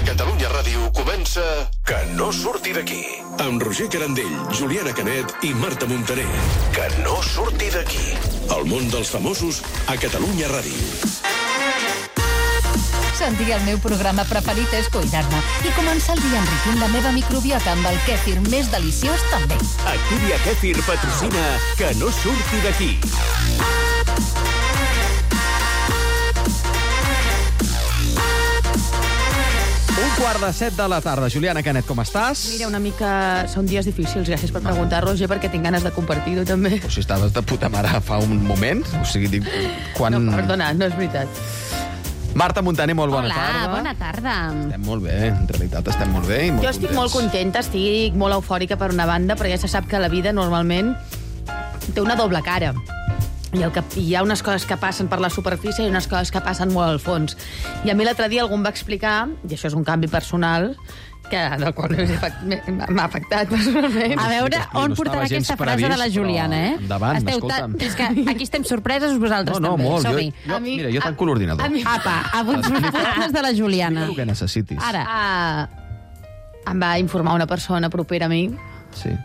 Catalunya Ràdio comença Que no surti d'aquí. Amb Roger Carandell, Juliana Canet i Marta Montaner. Que no surti d'aquí. El món dels famosos a Catalunya Ràdio. Sentir el meu programa preferit és cuidar-me i començar el dia enriquint la meva microbiota amb el kèfir més deliciós també. Activia Kèfir patrocina Que no surti d'aquí. 6:15 de la tarda. Juliana Canet, com estàs? Mira, una mica... Són dies difícils, gràcies per preguntar, Roger, perquè tinc ganes de compartir-ho també. O si estaves de puta mare fa un moment. O sigui, dic, quan... No, perdona, no és veritat. Marta Montaner, molt bona tarda. Hola, bona tarda. Estem molt bé, en realitat estem molt bé i molt Jo estic contents. molt contenta, estic molt eufòrica per una banda, però ja se sap que la vida normalment té una doble cara. Hi ha unes coses que passen per la superfície i unes coses que passen molt al fons. I a mi l'altre dia algú em va explicar, i això és un canvi personal, del qual m'ha afectat personalment. A veure, on no portarà estava gens aquesta frase de la previst, Juliana, però endavant, escolta'm. És que aquí estem sorpreses, vosaltres No, també. molt. Som-hi. Mira, jo tanco l'ordinador. Apa, avui sorpreses de la Juliana. El que necessitis. Ara. Em va informar una persona propera a mi Sí.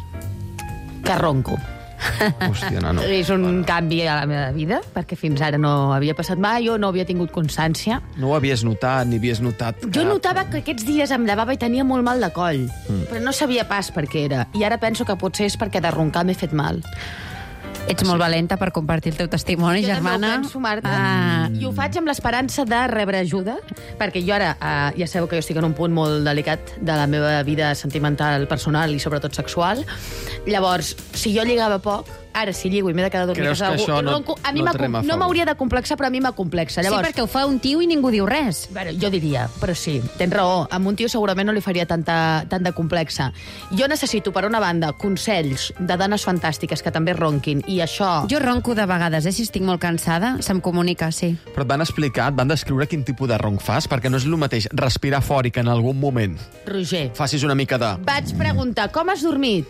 que ronco. Hòstia, no. És un canvi a la meva vida, perquè fins ara no havia passat mai, jo no havia tingut constància. No ho havies notat, ni havies notat Jo notava que aquests dies em llevava i tenia molt mal de coll, però no sabia pas per què era. I ara penso que potser és perquè de roncar m'he fet mal. Ets molt valenta per compartir el teu testimoni, Jo germana. també ho penso, Marta. I ho faig amb l'esperança de rebre ajuda, perquè jo ara, ja sabeu que jo estic en un punt molt delicat de la meva vida sentimental, personal i sobretot sexual. Llavors, si jo lligava poc, ara si lligo i m'he de quedar a dormir a Creus casa que d'algú, això i no- ronco, a mi no et rema a no favor? m'hauria de complexar, però a mi m'acomplexa. Sí, Llavors, perquè ho fa un tio i ningú diu res. bueno, jo diria, però sí, tens raó. Amb un tio segurament no li faria tant de complexa. Jo necessito, per una banda, consells de dones fantàstiques que també ronquin, i això... Jo ronco de vegades, si estic molt cansada, se'm comunica, sí. Però et van explicar, et van descriure quin tipus de ronc fas, perquè no és el mateix respirar fort i que en algun moment Roger, facis una mica de... vaig preguntar, com has dormit?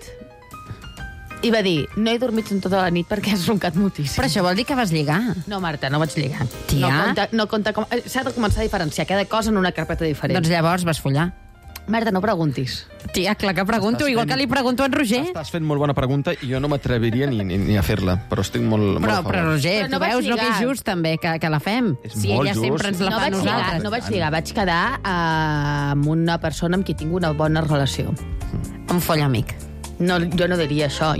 I va dir, no he dormit en tota la nit perquè has roncat moltíssim. Però això vol dir que vas lligar. No, Marta, no vaig lligar. Tia. No compta com... S'ha de començar a diferenciar cada cosa en una carpeta diferent. Doncs llavors vas follar. Marta, no preguntis. Tia, clar que pregunto, Estàs igual fent- que li pregunto a en Roger. Estàs fent molt bona pregunta i jo no m'atreviria ni a fer-la, però estic molt a Però, favor. Roger, Però no tu vaig veus, no, que és lligar. just també que la fem. És Si molt ella just. sempre ens la No fa a vaig lligar, nosaltres. no vaig lligar. Vaig quedar amb una persona amb qui tinc una bona relació. Un foll amic. No, jo no diria això.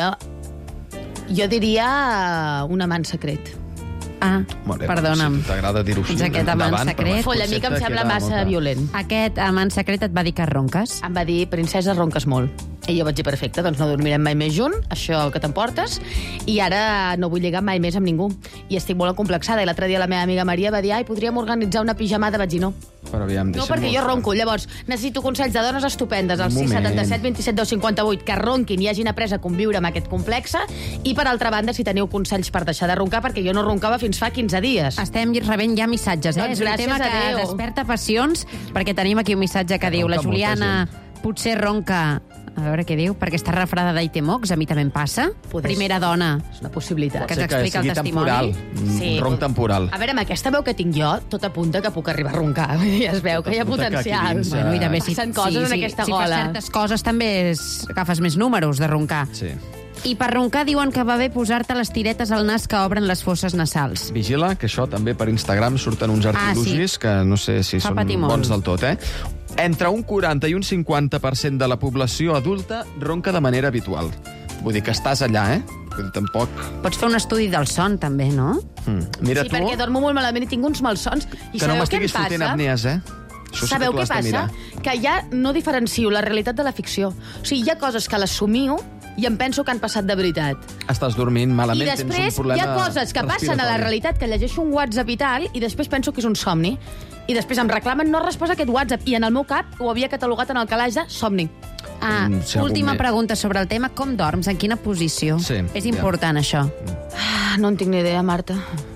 Jo diria un amant secret. Ah, Molt bé, perdona'm. Si t'agrada dir-ho així, Ets aquest amant endavant, secret. però Foll potser amic em te sembla queda massa molta- violent. Aquest amant secret et va dir que ronques? Em va dir, princesa, ronques molt. I jo vaig dir, perfecte, doncs no dormirem mai més junt, això que t'emportes, i ara no vull lligar mai més amb ningú. I estic molt acomplexada. I l'altre dia la meva amiga Maria va dir, ai, podríem organitzar una pijamada. Vaig dir, no. Però aviam, No, deixa'm perquè jo molt- ronco. Llavors, necessito consells de dones estupendes al Un moment. 677 27 10 58 que ronquin i hagin après a conviure amb aquest complexe. I, per altra banda, si teniu consells per deixar de roncar, perquè jo no roncava fins fa 15 dies. Estem rebent ja missatges, Doncs És un gràcies tema a que Déu. desperta passions, perquè tenim aquí un missatge que diu, la ronca molta Juliana potser ronca, a veure què diu, perquè està refredada i té mocs, a mi també em passa. Poder Primera dona. És una possibilitat. Que Pot ser t'explica el sigui testimoni. temporal, un ronc temporal. A veure, amb aquesta veu que tinc jo, tot apunta que puc arribar a roncar. Vull dir, es veu que hi ha Tot apunta que aquí potencial. dins, Bueno, i també si, Passen coses en aquesta si fas gola. certes coses també agafes més números de roncar. Sí. I per roncar diuen que va bé posar-te les tiretes al nas que obren les fosses nasals. Vigila, que això també per Instagram surten uns artilugis que no sé si Fa són patir molt. bons del tot, Entre un 40 i un 50% de la població adulta ronca de manera habitual. Vull dir que estàs allà, Vull dir, tampoc... Pots fer un estudi del son, també, no? Mira Sí, tu, perquè dormo molt malament i tinc uns malsons. I que no sabeu què em m'estiguis fotent passa? apnees, Això sí Sabeu que tu què has de passa? mirar. Que ja no diferencio la realitat de la ficció. O sigui, hi ha coses que les somio i em penso que han passat de veritat. Estàs dormint malament, I tens un després hi problema ha coses que passen a la respiratori. realitat, que llegeixo un WhatsApp i tal, i després penso que és un somni. I després em reclamen no respost a aquest WhatsApp. I en el meu cap ho havia catalogat en el calaix de somni. Ah, Si algun última més. pregunta sobre el tema. Com dorms? En quina posició? Sí, És ja. important, això. Ah, no en tinc ni idea, Marta.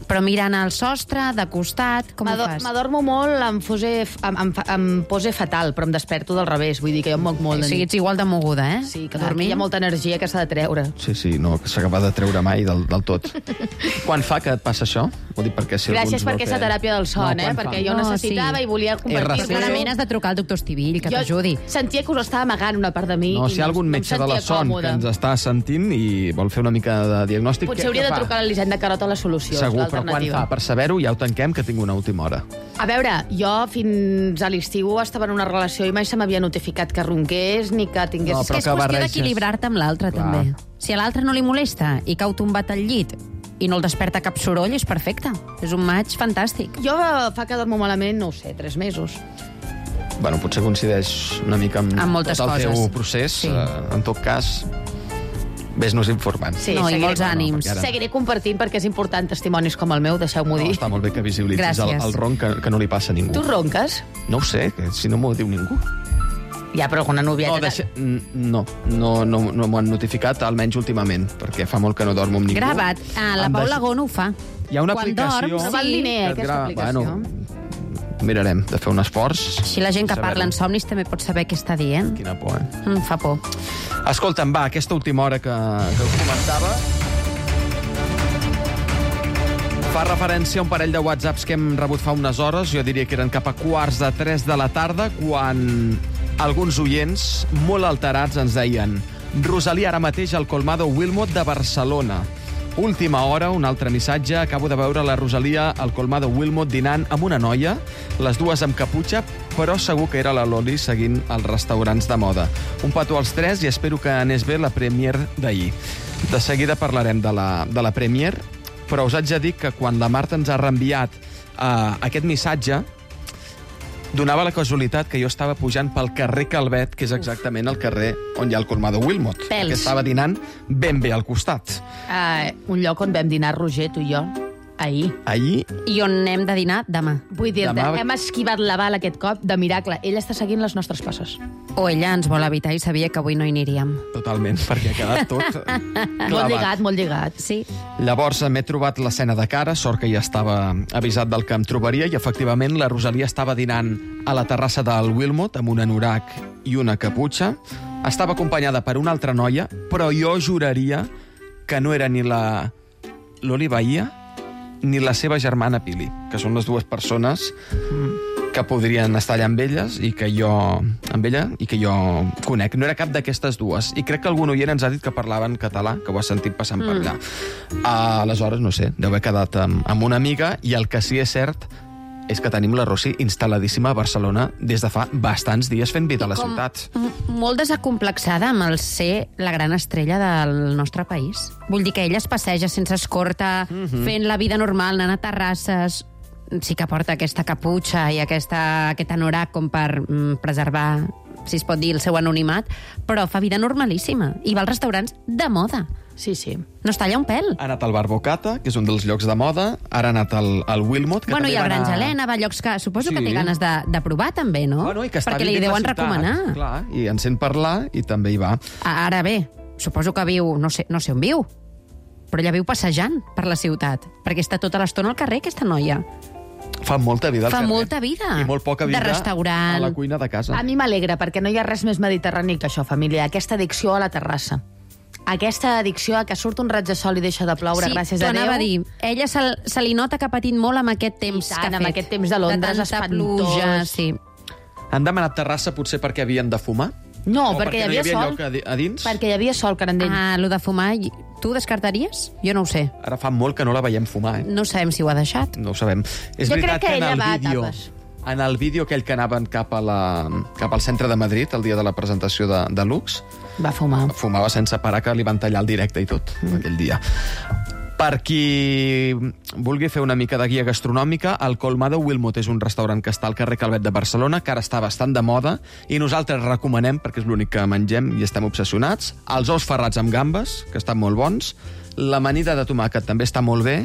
Però mirant al sostre, de costat, com ho fas? M'adormo molt, em pose fatal, però em desperto del revés. Vull dir que jo em moc molt. O sigui, ets igual de moguda, eh? Sí, clar, hi ha molta energia que s'ha de treure. Sí, no s'acaba de treure mai del tot. Quan fa que et passa això? Vull dir, perquè si gràcies per aquesta teràpia del son, perquè jo necessitava i volia compartir-ho. Clarament has de trucar al doctor Estivill, que t'ajudi. Sentia que us estava amagant una part de mi. No, si hi ha algun metge de la son que ens està sentint i vol fer una mica de diagnòstic... Potser hauria de trucar a l'Elisenda Carota a la solució. Segur, però quan fa? Per saber-ho ja ho tanquem, que tinc una última hora. A veure, jo fins a l'estiu estava en una relació i mai se m'havia notificat que ronqués ni que tingués... No, és qüestió d'equilibrar-te amb l'altre, també. Si a l'altre no li molesta i cau tombat al llit i no el desperta cap soroll, és perfecte. És un maig fantàstic. Jo fa que dormo malament, no ho sé, 3 mesos. Bueno, potser coincideix una mica amb tot el teu procés. En tot cas, ves-nos informant. Sí, i molts ànims. Seguiré compartint perquè és important testimonis com el meu, deixeu-m'ho dir. Està molt bé que visibilitzis el ronc que no li passa a ningú. Tu ronques? No ho sé, que si no m'ho diu ningú. Ja, però alguna novieta... No m'ho han notificat, almenys últimament, perquè fa molt que no dormo amb ningú. Gravat. La Paula Gó no ho fa. Hi ha una aplicació... No val diner, aquesta aplicació. Mirarem de fer un esforç. Així la gent que parla en somnis també pot saber què està dient. Quina por, eh? Fa por. Escolta'm, va, aquesta última hora que us comentava fa referència a un parell de whatsapps que hem rebut fa unes hores, jo diria que eren cap a 2:45 de la tarda, quan alguns oients molt alterats ens deien: Rosalía ara mateix al Colmado Wilmot de Barcelona. Última hora, un altre missatge. Acabo de veure la Rosalía al Colmado Wilmot dinant amb una noia, les dues amb caputxa, però segur que era la Loli seguint els restaurants de moda. Un petó als 3 i espero que anés bé la Premier d'ahir. De seguida parlarem de la Premier, però us haig de dir que quan la Marta ens ha reenviat aquest missatge, donava la casualitat que jo estava pujant pel carrer Calvet, que és exactament el carrer on hi ha el Colmado Wilmot. Pels. Que estava dinant ben bé al costat. Un lloc on vam dinar, Roger, tu i jo, ahir. Ahir? I on hem de dinar demà. Vull dir-te, hem esquivat la bala aquest cop de miracle. Ella està seguint les nostres passes. O ella ens vol evitar i sabia que avui no hi aniríem. Totalment, perquè ha quedat tot clavat. Molt lligat. Sí. Llavors m'he trobat l'escena de cara, sort que ja estava avisat del que em trobaria, i efectivament la Rosalía estava dinant a la terrassa del Wilmot amb un anorac i una caputxa. Estava acompanyada per una altra noia, però jo juraria que no era ni la Loli Bahia ni la seva germana Pili, que són les dues persones que podrien estar allà amb ella i que jo conec. No era cap d'aquestes dues. I crec que algun oient ens ha dit que parlaven català, que ho ha sentit passant per allà. Aleshores, no sé, deu haver quedat amb una amiga, i el que sí és cert és que tenim la Rossi instal·ladíssima a Barcelona des de fa bastants dies fent vida a la ciutat. Molt desacomplexada amb el ser la gran estrella del nostre país. Vull dir que ella es passeja sense escorta, fent la vida normal, anant a terrasses. Sí que porta aquesta caputxa i aquest anorac com per preservar, si es pot dir, el seu anonimat, però fa vida normalíssima. I va als restaurants de moda. Sí, sí. No es talla un pèl. Ha anat al Bar Bocata, que és un dels llocs de moda, ara ha anat al Wilmot, que també i al Granja Helena, va a llocs que suposo que té ganes de provar, també, no? Bueno, i que està perquè li deuen recomanar. Clar, i en sent parlar i també hi va. Ara bé, suposo que viu, no sé on viu, però ella viu passejant per la ciutat, perquè està tota l'estona al carrer, aquesta noia. Fa molta vida al carrer. Fa molta vida. I molt poca vida de restaurant. a la cuina de casa. A mi m'alegra, perquè no hi ha res més mediterrani que això, família. Aquesta addicció a la terrassa. Aquesta addicció a que surt un raig de sol i deixa de ploure, gràcies a Déu. Sí, t'ho anava a dir. Ella se li nota que ha patit molt amb aquest temps que ha fet. Amb aquest temps de Londres espantós. Pluja, sí. Han demanat terrassa potser perquè havien de fumar? No, perquè hi havia sol. A dins? Perquè hi havia sol, Carandell. Lo de fumar, tu descartaries? Jo no ho sé. Ara fa molt que no la veiem fumar, eh? No sabem si ho ha deixat. No ho sabem. És jo veritat crec que ella va a tapes. En el vídeo aquell que anaven cap al centre de Madrid, el dia de la presentació de Lux, va fumar. Fumava sense parar, que li van tallar el directe i tot, aquell dia. Per qui vulgui fer una mica de guia gastronòmica, el Colmado Wilmot és un restaurant que està al carrer Calvet de Barcelona, que ara està bastant de moda, i nosaltres recomanem, perquè és l'únic que mengem i estem obsessionats, els ous ferrats amb gambes, que estan molt bons, l'amanida de tomàquet també està molt bé,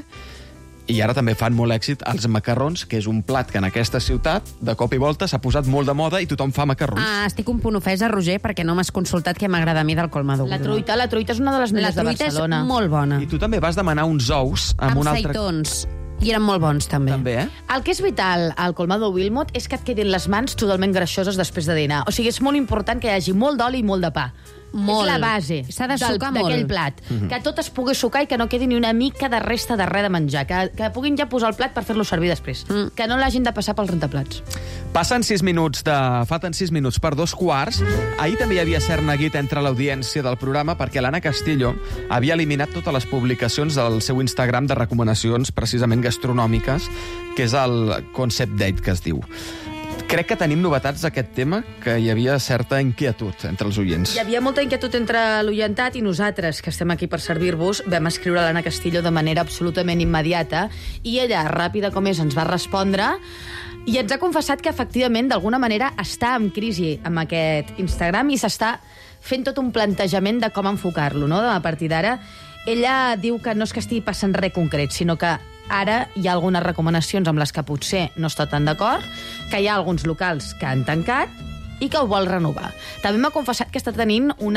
i ara també fan molt èxit els macarrons, que és un plat que en aquesta ciutat, de cop i volta, s'ha posat molt de moda i tothom fa macarrons. Estic un punt ofesa, Roger, perquè no m'has consultat què m'agrada a mi del Colmado. La truita és una de les millors de Barcelona. La truita és molt bona. I tu també vas demanar uns ous amb un altre... seitons. I eren molt bons, també. També, eh? El que és vital al colmado Wilmot és que et quedin les mans totalment greixoses després de dinar. O sigui, és molt important que hi hagi molt d'oli i molt de pa. Molt. És la base S'ha de sucar molt. d'aquell plat. Que tot es pugui sucar i que no quedi ni una mica de resta de res de menjar. Que puguin ja posar el plat per fer-lo servir després. Que no l'hagin de passar pels rentaplats. Falten 6 minuts per 2:15. Ahir també hi havia cert neguit entre l'audiència del programa perquè l'Anna Castillo havia eliminat totes les publicacions del seu Instagram de recomanacions precisament gastronòmiques, que és el Concept Date, que es diu. Crec que tenim novetats d'aquest tema, que hi havia certa inquietud entre els oients. Hi havia molta inquietud entre l'oientat i nosaltres, que estem aquí per servir-vos, vam escriure a l'Anna Castillo de manera absolutament immediata i ella, ràpida com és, ens va respondre i ens ha confessat que, efectivament, d'alguna manera està en crisi amb aquest Instagram i s'està fent tot un plantejament de com enfocar-lo, no? A partir d'ara, ella diu que no és que estigui passant res concret, sinó que ara hi ha algunes recomanacions amb les que potser no està tan d'acord, que hi ha alguns locals que han tancat i que ho vol renovar. També m'ha confessat que està tenint un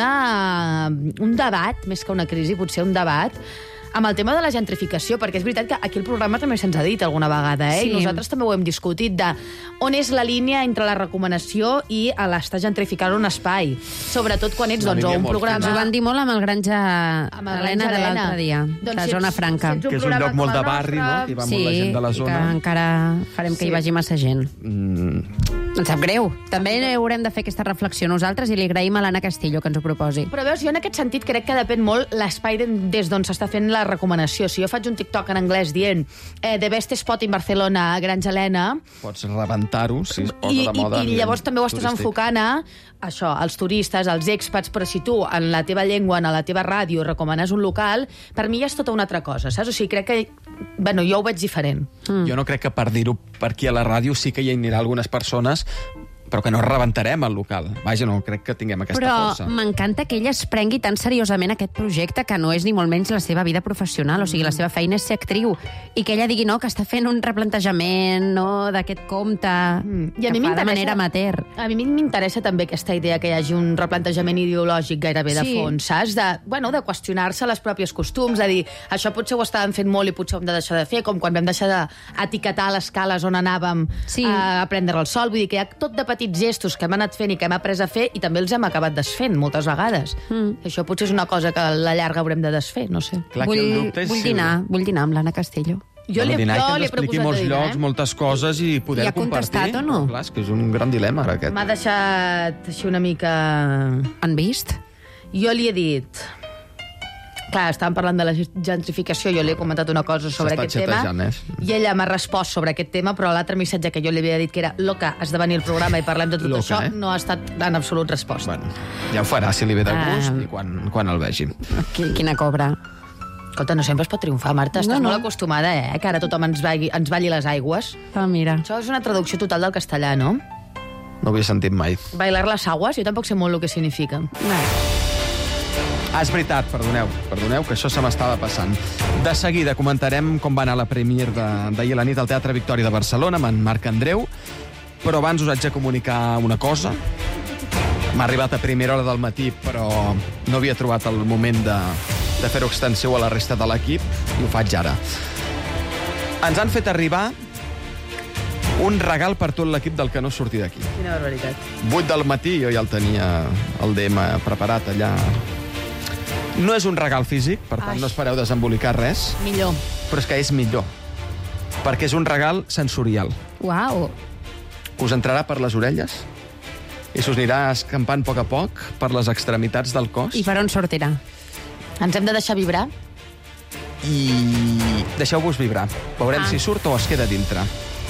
debat, més que una crisi, potser un debat, amb el tema de la gentrificació, perquè és veritat que aquí el programa també se'ns ha dit alguna vegada, Sí. I nosaltres també ho hem discutit, de on és la línia entre la recomanació i l'estar gentrificant un espai, sobretot quan ets, Una doncs, o línia un molt programa... Ens ho van dir molt amb el Granja Amb el Helena Granja de Helena. l'altre dia, Doncs la si Zona ets- Franca. si ets Que és un programa lloc molt com de el barri, nostre, no? Que hi va molta gent de la i zona. que encara farem que hi vagi massa gent. Ens sap greu. També haurem de fer aquesta reflexió nosaltres i li agraïm a l'Anna Castillo que ens ho proposi. Però veus, jo en aquest sentit crec que depèn molt l'espai des d'on s'està fent la recomanació. Si jo faig un TikTok en anglès dient The Best Spot in Barcelona, Granja Helena, Pots rebentar-ho si es posa i de moda. i llavors també ho estàs turístic. enfocant a això, als turistes, als expats, però si tu, en la teva llengua, en la teva ràdio, recomanes un local, per mi ja és tota una altra cosa, saps? O sigui, crec que... Bueno, jo ho veig diferent. Jo no crec que per dir-ho per aquí a la ràdio sí que hi anirà algunes persones, però que no rebentarem el local. Vaja, no crec que tinguem aquesta Però força. m'encanta que ella es prengui tan seriosament aquest projecte que no és ni molt menys la seva vida professional, o sigui, la seva feina és ser actriu, i que ella digui no, que està fent un replantejament no, d'aquest compte I a mi que fa de m'interessa- manera amateur. A mi m'interessa també aquesta idea que hi hagi un replantejament ideològic gairebé de Sí. fons, saps? De qüestionar-se les pròpies costums, de dir, això potser ho estàvem fent molt i potser ho hem de deixar de fer, com quan vam deixar d'etiquetar les cales on anàvem Sí. a prendre el sol. Vull dir que hi ha tot de petits gestos que hem anat fent i que hem après a fer i també els hem acabat desfent moltes vegades. Això potser és una cosa que a la llarga haurem de desfer, no sé. Clar, aquí el dubte és vull si- dinar amb l'Anna Castillo. Jo li he dinar i que ens expliqui proposat molts de dinar, llocs, moltes coses i poder I ha compartir. contestat o no? Clar, és que és un gran dilema, ara, aquest. M'ha deixat així una mica... Han vist? Jo li he dit... Clar, estàvem parlant de la gentrificació, jo li he comentat una cosa sobre S'està aquest tema, xatejant, i ella m'ha respost sobre aquest tema, però l'altre missatge que jo li havia dit, que era loca, has de venir al programa i parlem de tot Loca, això, eh? no ha estat en absolut resposta. Bueno, ja ho farà, si li ve de gust Ah. i quan el vegi. Quina cobra. Escolta, no sempre es pot triomfar, Marta, estàs No. molt acostumada, que ara tothom ens balli les aigües. Ah, mira. Això és una traducció total del castellà, no? No ho havia sentit mai. Bailar les aguas, jo tampoc sé molt el que significa. Ah, és veritat, perdoneu, que això se m'estava passant. De seguida comentarem com va anar la premier d'ahir a la nit al Teatre Victòria de Barcelona amb en Marc Andreu, però abans us haig de comunicar una cosa. M'ha arribat a primera hora del matí, però no havia trobat el moment de fer-ho extensiu a la resta de l'equip i ho faig ara. Ens han fet arribar un regal per tot l'equip del Que no surti d'aquí. Quina barbaritat. 8 del matí, jo ja el tenia el DM preparat allà. No és un regal físic, per tant, Ai. no espereu desembolicar res, Millor. però és que és millor, perquè és un regal sensorial. Uau. Us entrarà per les orelles i s'us anirà escampant a poc per les extremitats del cos I per on sortirà? Ens hem de deixar vibrar? i deixeu-vos vibrar. Veurem si surt o es queda dintre.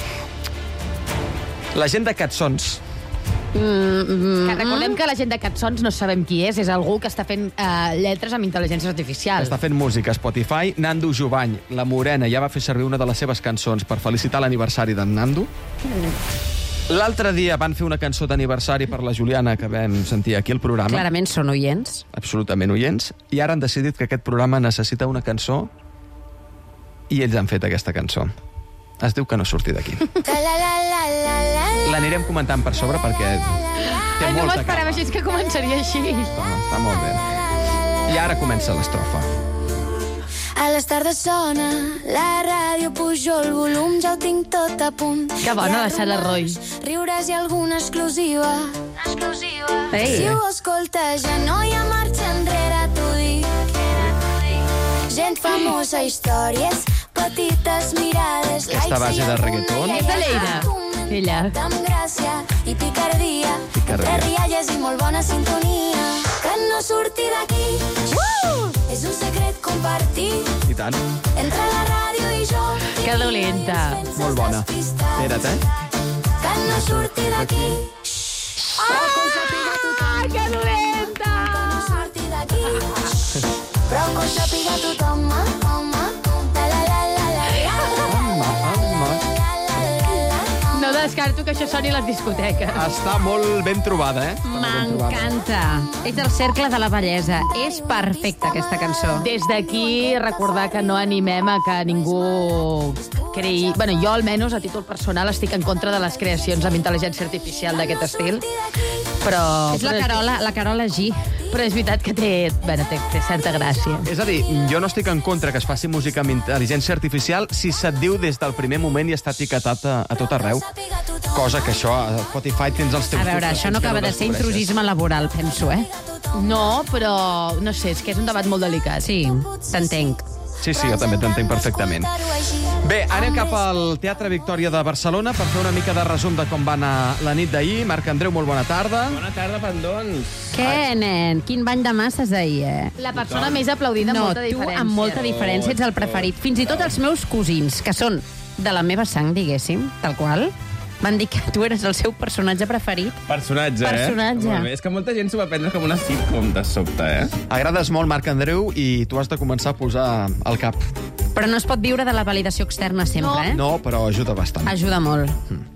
La gent de Catsons, Que recordem que la gent de Catsons no sabem qui és algú que està fent lletres amb intel·ligència artificial. està fent música a Spotify. Nando Jovany, la Morena, ja va fer servir una de les seves cançons per felicitar l'aniversari d'en Nando. L'altre dia van fer una cançó d'aniversari per la Juliana, que vam sentir aquí al programa. Clarament són oients. Absolutament oients. I ara han decidit que aquest programa necessita una cançó i ells han fet aquesta cançó. Es diu Que no surti d'aquí. L'anirem comentant per sobre perquè té Ai, no molta m'esperava cama. així que començaria així. Està molt bé. I ara comença l'estrofa. A les tardes sona la ràdio, pujo el volum, ja ho tinc tot a punt. Que bona la Sara Roy. Riures i alguna exclusiva. Ei. Si ho escoltes ja no hi ha marxa enrere, t'ho dic. Gent famosa, històries, petites mirades. Aquesta base de reggaeton. És de Lleida, ella. Amb gràcia i picardia. Entre rialles i molt bona sintonia. Que no surti d'aquí. És un secret compartit. I tant. Entre la ràdio i jo. Que dolenta. Molt bona. Espera't, Que no surti d'aquí. Que dolenta! Que no surti d'aquí. Però que ho sàpiga tothom. No descarto que això soni a les discoteques. Està molt ben trobada, M'encanta. És el cercle de la bellesa. És perfecta, aquesta cançó. Des d'aquí, recordar que no animem a que ningú creï... Bueno, jo, almenys, a títol personal, estic en contra de les creacions amb intel·ligència artificial d'aquest estil. Però... És la Carola G. Però és veritat que té certa gràcia. És a dir, jo no estic en contra que es faci música amb intel·ligència artificial si se't diu des del primer moment i està etiquetat a tot arreu. Cosa que això, a Spotify tens els teus... A veure, això no acaba de ser intrusisme laboral, penso, No, però, no sé, és que és un debat molt delicat. Sí, t'entenc. Sí, jo també t'entenc perfectament. Bé, anem cap al Teatre Victòria de Barcelona per fer una mica de resum de com va anar la nit d'ahir. Marc Andreu, molt bona tarda. Bona tarda, pendons. Què, nen? Quin bany de masses ahir, La persona més aplaudida amb molta diferència. No, tu amb molta diferència ets el preferit. Fins i tot els meus cosins, que són de la meva sang, diguéssim, tal qual, van dir que tu eres el seu personatge preferit. Personatge. Molt bé. És que molta gent s'ho va prendre com una sitcom de sobte, Agrades molt, Marc Andreu, i tu has de començar a posar al cap. Però no es pot viure de la validació externa sempre, No, però ajuda bastant. Ajuda molt.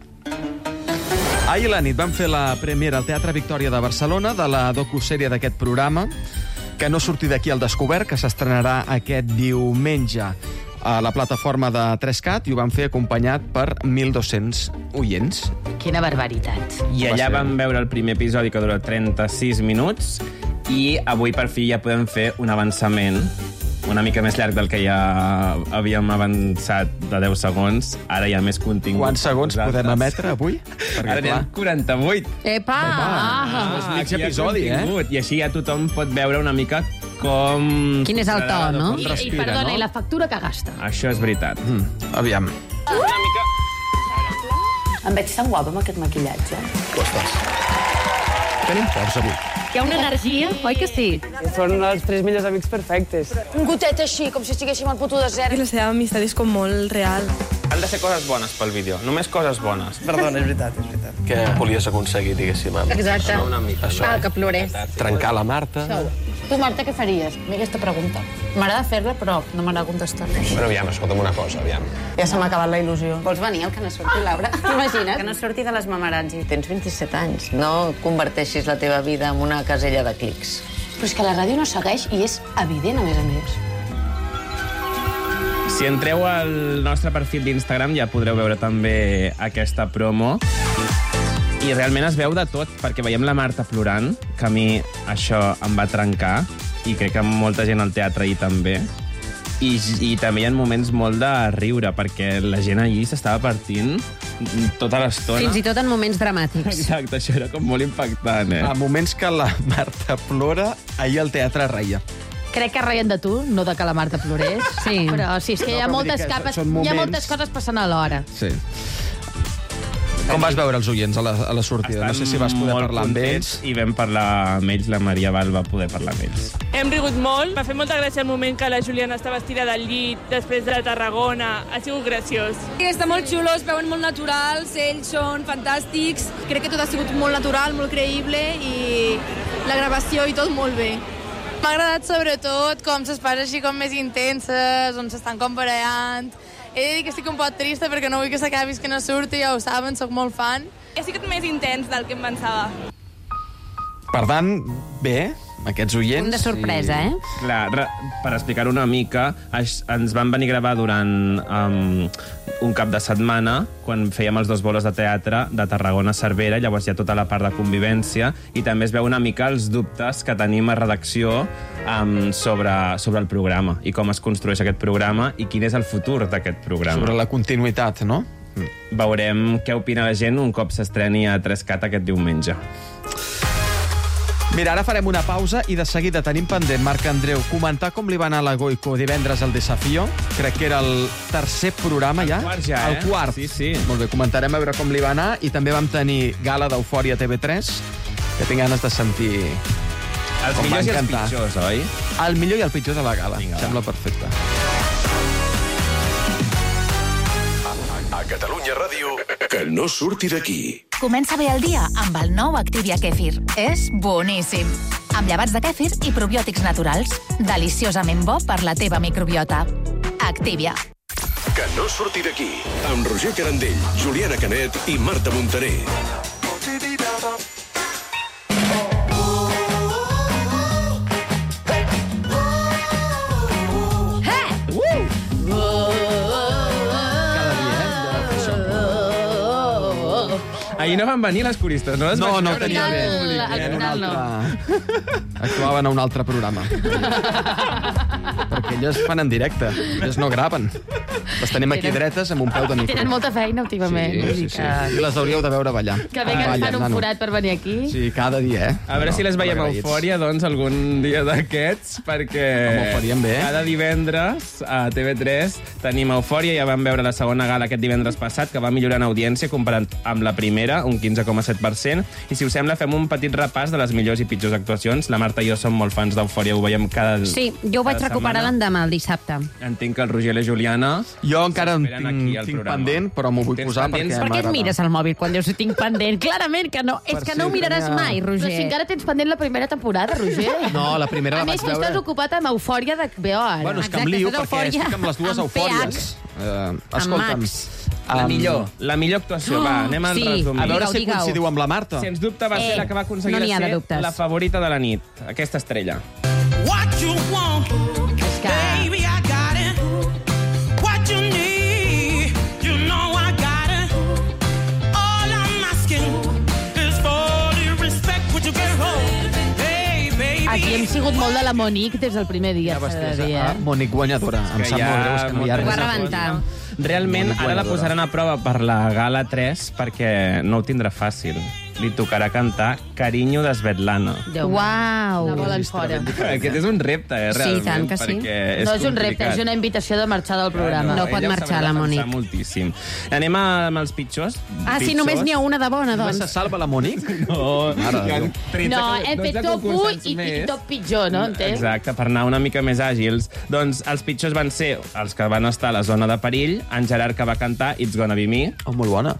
Ahir a la nit vam fer la premiera al Teatre Victòria de Barcelona de la docusèrie d'aquest programa, Que no surti d'aquí al descobert, que s'estrenarà aquest diumenge a la plataforma de 3CAT, i ho van fer acompanyat per 1.200 oients. Quina barbaritat. I allà vam veure el primer episodi, que dura 36 minuts, i avui per fi ja podem fer un avançament una mica més llarg del que ja havíem avançat de 10 segons. Ara hi ha més contingut. Quants segons podem emetre avui? Ara n'hi ha 48. Epa! És mig episodi, I així ja tothom pot veure una mica com... Quin és el to, no? I perdona, i la factura que gasta? Això és veritat. Aviam. Una mica... Em veig tan guapa amb aquest maquillatge. Tenim força avui. Hi ha una energia, oi que sí? Són els 3 millors amics perfectes. Un gotet així, com si estiguéssim al puto desert. I la seva amistat és com molt real. Han de ser coses bones pel vídeo, només coses bones. Perdona, és veritat, és veritat. Què volies aconseguir, diguéssim? Exacte. Això. Que plorés. Trencar la Marta. Tu, Marta, què faries? A mi aquesta pregunta. M'agrada fer-la, però no m'agrada contestar-la. Bueno, aviam, escolta'm una cosa, aviam. Ja se m'ha acabat la il·lusió. Vols venir al Que no surti, Laura? T'imagines? Que no surti de les mamarats i tens 27 anys. No converteixis la teva vida en una casella de clics. Però és que la ràdio no segueix i és evident, a més. Si entreu al nostre perfil d'Instagram ja podreu veure també aquesta promo. I realment es veu de tot, perquè veiem la Marta plorant, que a mi això em va trencar, i crec que molta gent al teatre ahir també. I també hi ha moments molt de riure, perquè la gent allí s'estava partint tota l'estona. Fins i tot en moments dramàtics. Exacte, això era com molt impactant, A moments que la Marta plora, ahir al teatre reia. Crec que reien de tu, no de que la Marta plorés. Sí. Però sí, és que hi ha moltes capes, hi ha moltes coses passant alhora. Sí. Com vas veure els oients a la sortida? No sé si vas poder parlar amb ells. I vam parlar amb ells, la Maria Val va poder parlar amb ells. Hem rigut molt. M'ha fet molta gràcia el moment que la Juliana està vestida del llit després de Tarragona. Ha sigut graciós. Està molt xulo, es veuen molt naturals, ells són fantàstics. Crec que tot ha sigut molt natural, molt creïble i la gravació i tot molt bé. M'ha agradat sobretot com ses parts així com més intenses, on s'estan com barallant. He de dir que estic un poc trista perquè no vull que s'acabi Que no surti, ja ho saben, sóc molt fan. Ha sigut més intens del que em pensava. Per tant, bé, Aquests oients... Un de sorpresa, eh? Clar, per explicar una mica, ens van venir a gravar durant un cap de setmana, quan fèiem els 2 bolos de teatre de Tarragona a Cervera, llavors hi ha tota la part de convivència, i també es veu una mica els dubtes que tenim a redacció sobre el programa, i com es construeix aquest programa, i quin és el futur d'aquest programa. Sobre la continuïtat, no? Veurem què opina la gent un cop s'estreni a 3CAT aquest diumenge. Mira, ara farem una pausa i de seguida tenim pendent, Marc Andreu, comentar com li va anar a la Goico divendres al Desafío. Crec que era el 3è programa ja. El quart ja, El quart. Sí. Molt bé, comentarem a veure com li va anar i també vam tenir gala d'Eufòria TV3, que tinc ganes de sentir els com millors van i els cantar. pitjors, oi? El millor i el pitjor de la gala. Vinga, sembla perfecte. A Catalunya Ràdio, que no surti d'aquí. Comença bé el dia amb el nou Activia Kefir. És boníssim. Amb llevats de kefir i probiòtics naturals. Deliciosament bo per la teva microbiota. Activia. Que no surti d'aquí. Amb Roger Carandell, Juliana Canet i Marta Montaner. Ahir no van venir les coristes, no? No tenia bé. Al final no. Actuaven a un altre programa. Perquè elles fan en directe. Elles no graven. Les tenim aquí dretes amb un peu de micro. Tenen molta feina últimament. Sí. I les hauríeu de veure ballar. Que bé que ens fan un forat per venir aquí. Sí, cada dia, eh? A veure si les veiem a Eufòria, doncs, algun dia d'aquests, perquè ho faríem bé. Cada divendres a TV3 tenim Eufòria. Ja vam veure la segona gala aquest divendres passat, que va millorar en audiència comparat amb la primera, un 15,7%. I si us sembla, fem un petit repàs de les millors i pitjors actuacions. La Marta i jo som molt fans d'Eufòria, ho veiem cada Sí, jo ho vaig recuperar l'endemà, el dissabte. Entenc que el Roger i la Juliana... Jo encara en tinc pendent, però m'ho vull posar perquè Per què et mires el mòbil quan dius tinc pendent? Clarament que no. És que no ho miraràs mai, Roger. Però si encara tens pendent la primera temporada, Roger. No, la primera la vaig veure... A més, tu estàs ocupat amb Eufòria de HBO ara. Bueno, és que em lio perquè estic amb les dues eufòries. Escolta'm. La millor actuació, va, anem al resum. A veure si coincidiu amb la Marta. Sens dubte va ser la que va aconseguir ser la favorita de la nit, aquesta estrella. What you want, baby, I got it. What you need, you know I got it. All I'm asking is for the respect what you get home. Hey, baby. Aquí hem sigut molt de la Monique des del primer dia. Monique guanyadora. Em sap molt greu, és que no hi ha res. Va rebentar. Realment, ara la posaran a prova per la Gala 3 perquè no ho tindrà fàcil. Li tocarà cantar Carinyo de Svetlana. Uau! La volen fora. Aquest és un repte, realment. Sí, tant que sí. No és un repte, és una invitació de marxar del programa. No pot marxar la Monique. Moltíssim. Anem amb els pitjors. Sí, només n'hi ha una de bona, doncs. Només se salva la Monique? No, no, hem fet top 1 i top pitjor, no? Exacte, per anar una mica més àgils. Doncs els pitjors van ser els que van estar a la zona de perill, en Gerard, que va cantar It's Gonna Be Me. Oh, molt bona.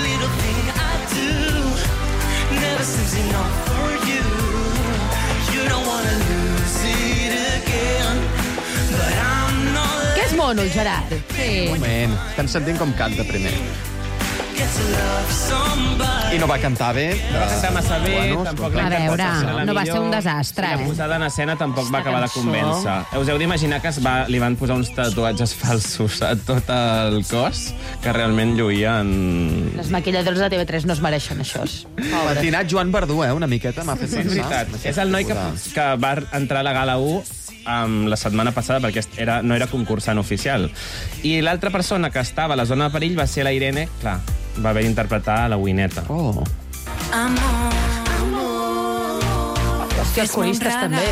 Que és mono, el Gerard. Sí. Un moment, estem sentint com canta primer. I no va cantar bé. No va cantar massa bé, tampoc la veure, no va ser un desastre, La posada en escena tampoc va acabar de convèncer. Us heu d'imaginar que li van posar uns tatuatges falsos a tot el cos que realment lluïen... Les maquilladores de TV3 no es mereixen això. Patinat Joan Verdú, una miqueta, m'ha fet pensar. És veritat. És el noi que va entrar a la Gala 1 la setmana passada perquè no era concursant oficial. I l'altra persona que estava a la zona de perill va ser la Irene, clar, va haver d'interpretar la Wineta. Oh. Hòstia, els coristes també.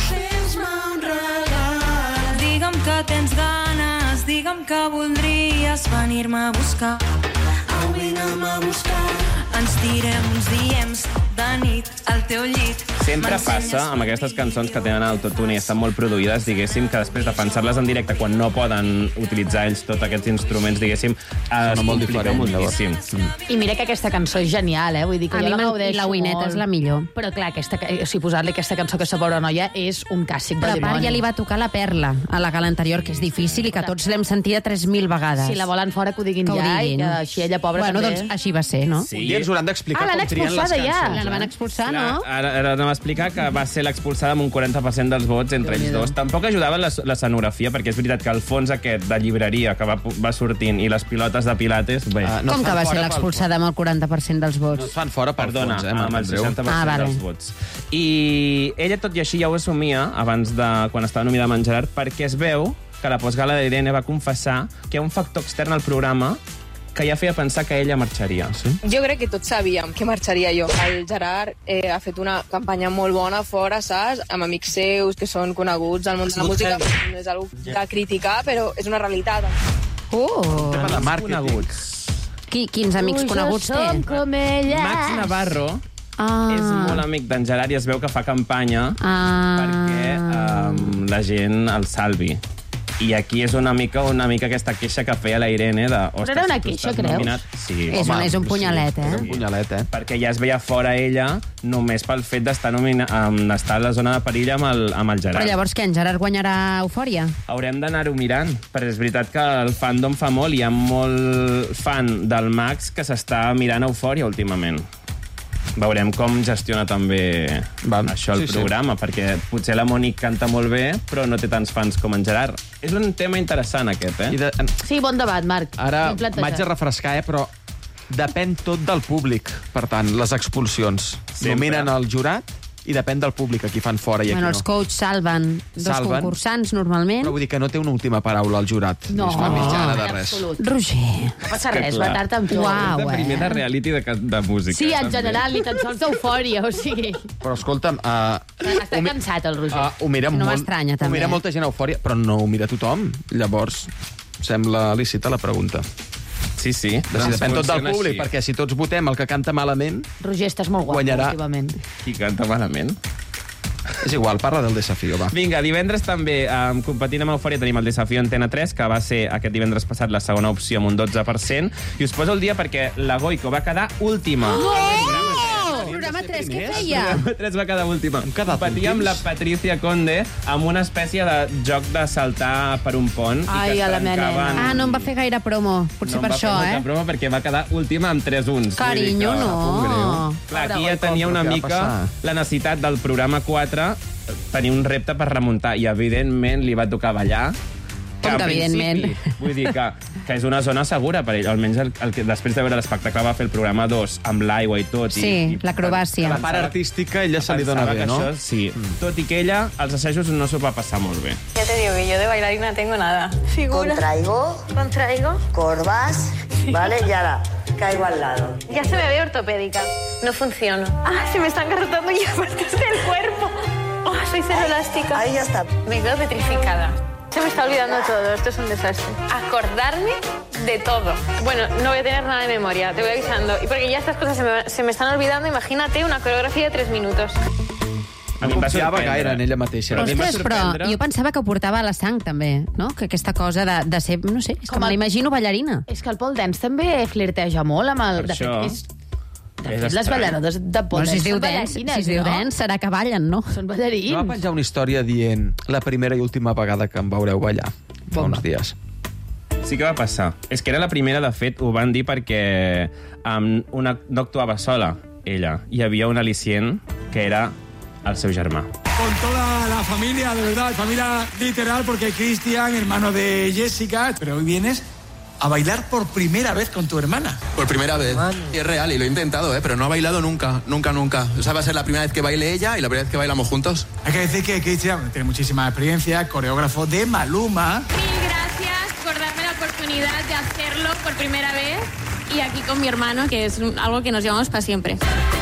Digue'm que tens ganes, digue'm que voldries venir-me a buscar. Avui anem a buscar. Ens tirem uns diems de nit al teu llit. Sempre passa amb aquestes cançons que tenen autotune i estan molt produïdes, diguéssim, que després de pensar-les en directe, quan no poden utilitzar ells tots aquests instruments, diguéssim, es complica moltíssim. I mira que aquesta cançó és genial, Vull dir que jo la gaudeixo la Wineta és la millor. Però clar, posar-li aquesta cançó que s'aposa noia és un clàssic de dimoni. Però a part ja li va tocar la Perla a la gala anterior, que és difícil i que tots l'hem sentida 3.000 vegades. Si la volen fora, que ho diguin ja, i així ella, pobra, també. Bueno, doncs així va ser, no? Sí, us hauran d'explicar l'han com trien les expulsada ja. cançons. La van expulsar, no? Ara anem a explicar que va ser l'expulsada amb un 40% dels vots entre ells dos. Tampoc ajudava l'escenografia, perquè és veritat que el fons aquest de llibreria que va sortint i les pilotes de pilates... Bé, Com que va ser l'expulsada amb el 40% dels vots? No es fan fora pel Perdona, fons, amb el 60% dels vots. I ella, tot i així, ja ho assumia abans de quan estava nominada amb en Gerard, perquè es veu que la postgala d'Irene va confessar que hi ha un factor extern al programa que ja feia pensar que ella marxaria. Sí? Jo crec que tots sabíem que marxaria jo. El Gerard ha fet una campanya molt bona fora, saps? Amb amics seus que són coneguts al món de la música. No és algo que criticar, però és una realitat. Tema de màrqueting. Quins amics coneguts té? Com ella. Max Navarro és molt amic d'en Gerard i es veu que fa campanya perquè la gent el salvi. I aquí és una mica aquesta queixa que feia la Irene de... Però era una queixa, creus? Sí. És un punyalet, És un punyalet, Perquè ja es veia fora ella només pel fet d'estar a la zona de perill amb el Gerard. Però llavors què, en Gerard guanyarà Eufòria? Haurem d'anar-ho mirant, però és veritat que el fandom fa molt, hi ha molt fan del Max que s'està mirant Eufòria últimament. Veurem com gestiona també això el programa, perquè potser la Mònica canta molt bé, però no té tants fans com en Gerard. És un tema interessant, aquest, Sí, bon debat, Marc. Ara m'haig de refrescar, però depèn tot del públic. Per tant, les expulsions nominen el jurat i depèn del públic a qui fan fora i a qui no. Els coaches salven dos concursants, normalment. Però vull dir que no té una última paraula al jurat. No, és una mitjana de res. Roger. No passa res, va tard amb tu. És de primer de reality de música. Sí, en general, ni tan sols d'Eufòria, o sigui... Però escolta'm... Està cansat, el Roger. Ho mira no m'estranya, també. Ho mira molta gent a Eufòria, però no ho mira tothom. Llavors, sembla lícita la pregunta. Sí. Depèn tot del públic, perquè si tots votem el que canta malament... Roger, estàs molt guapo, últimament. Qui canta malament? És igual, parla del Desafío, va. Vinga, divendres també, competint amb Eufòria, tenim el Desafío Antena 3, que va ser aquest divendres passat la segona opció amb un 12%, i us poso el dia perquè la Goico va quedar última. Programa 3, què feia? Programa 3 va quedar última. Competia amb la Patricia Conde amb una espècie de joc de saltar per un pont. Ai, a la mena. No em va fer gaire promo. Potser per això, No em va fer molta promo perquè va quedar última amb 3 uns. Carinyo, no. Clar, aquí ja tenia una mica la necessitat del programa 4 tenir un repte per remuntar i, evidentment, li va tocar ballar. Com que, evidentment. Vull dir que és una zona segura per ell. Almenys el que després de veure l'espectacle va fer el programa 2 amb l'aigua i tot. Sí, l'acrobàcia. La part artística ella se li dona bé, no? Això, sí. Tot i que ella, als assajos, no s'ho va passar molt bé. Ya te digo que yo de bailarina tengo nada. Figura. Contraigo. Corvas. Vale, y ahora caigo al lado. Ya se me ve ortopédica. No funciono. Se me están garrotando ya partes del cuerpo. Soy cero elástica. Ahí ya está. Me quedo petrificada. Se me está olvidando todo, esto es un desastre. Acordarme de todo. Bueno, no voy a tener nada de memoria, te voy avisando. Y porque ya estas cosas se me están olvidando, imagínate una coreografía de 3 minutos. A mi em va confiava sorprendre. gaire en ella mateixa. Ostres, però jo pensava que ho portava a la sang, també, no? Que aquesta cosa de ser, no sé, és que me l'imagino ballarina. És que el pole dance també flirteja molt amb el... De fet, les balladores de pole dance són ballarines, Si es diu dance, serà que ballen, no? Són ballarins. No va penjar una història dient la primera i última vegada que em veureu ballar. Fa uns dies. Sí que va passar. És que era la primera, de fet, ho van dir perquè no actuava sola, ella. Hi havia un al·licient que era el seu germà. Con toda la familia, de verdad, familia literal, porque Cristian, hermano de Jessica, pero hoy vienes a bailar por primera vez con tu hermana. Por primera vez. Y es real, y lo he intentado, pero no ha bailado nunca. O sea, va a ser la primera vez que baile ella y la primera vez que bailamos juntos. Hay que decir que Cristian tiene muchísima experiencia, coreógrafo de Maluma. Mil gracias por darme la oportunidad de hacerlo por primera vez y aquí con mi hermano, que es algo que nos llevamos para siempre.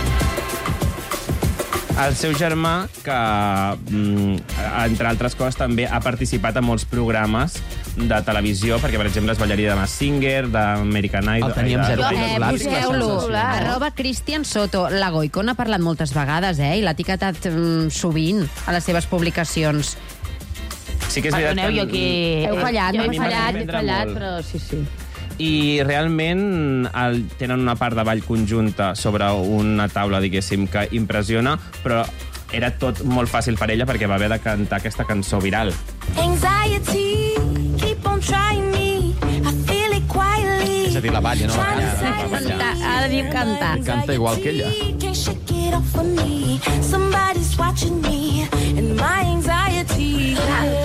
El seu germà, que, entre altres coses, també ha participat en molts programes de televisió, perquè, per exemple, és ballarí de Masked Singer, d'American Idol... El teníem zero. Busqueu-lo. @Cristian Soto. La Goico n'ha parlat moltes vegades, i l'ha etiquetat sovint a les seves publicacions. Sí que és veritat Perdoneu, jo aquí... Heu fallat, no? He fallat, però sí. I realment tenen una part de ball conjunta sobre una taula, diguéssim, que impressiona, però era tot molt fàcil per ella perquè va haver de cantar aquesta cançó viral. Anxiety, keep on trying me. I feel it quietly. És a dir, la balla, no la canta. Ara diu cantar. Canta igual que ella. Can't shake it off of me. Somebody's watching me and my anxiety.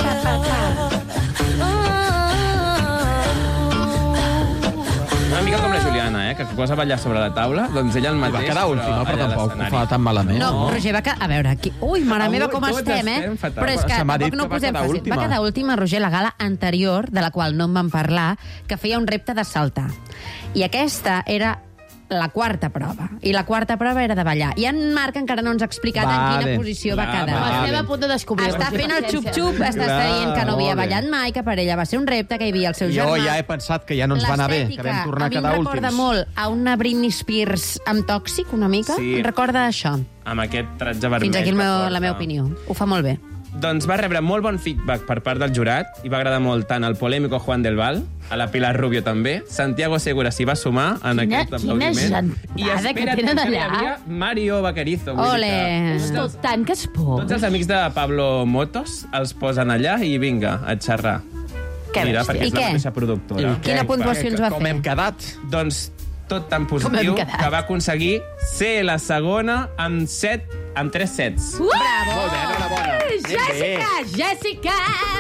Una mica com la Juliana, que posa a ballar sobre la taula, doncs ella el mateix... Va quedar última, però tampoc ho fa tan malament. No, Roger va quedar... A veure, aquí... Ui, mare meva, com estem, fatal. Però és que Se m'ha dit tampoc no que va posem quedar fàcil. última. Va quedar última, Roger, la gala anterior, de la qual no en vam parlar, que feia un repte de saltar. I aquesta era la quarta prova. I la quarta prova era de ballar. I en Marc encara no ens ha explicat en quina posició va quedar. Estem a punt de descobrir. Està fent el xup-xup, està dient que no havia ballat mai, que per ella va ser un repte, que hi havia el seu germà. Jo ja he pensat que ja no ens va anar bé, que vam tornar a quedar mi em recorda últims. molt a una Britney Spears amb tòxic, una mica. Sí. Em recorda això. Amb aquest tratge vermell. Fins aquí que porta. la meva opinió. Ho fa molt bé. Doncs va rebre molt bon feedback per part del jurat i va agradar molt tant al polèmico Juan del Val, a la Pilar Rubio també, Santiago Segura s'hi va sumar en aquest aplaudiment. Quina gentada que tenen allà. Hi havia Mario Vaquerizo. Ole! Tot tant que es pot. Tots els amics de Pablo Motos els posen allà i vinga, a xerrar. Que Mira, bèstia. perquè I és la què? mateixa productora. Quina puntuació ens va Com fer? hem quedat? Doncs tot tan Com positiu hem quedat? que va aconseguir ser la segona amb 3 sets. Bravo! Molt bé, enhorabona. Jessica!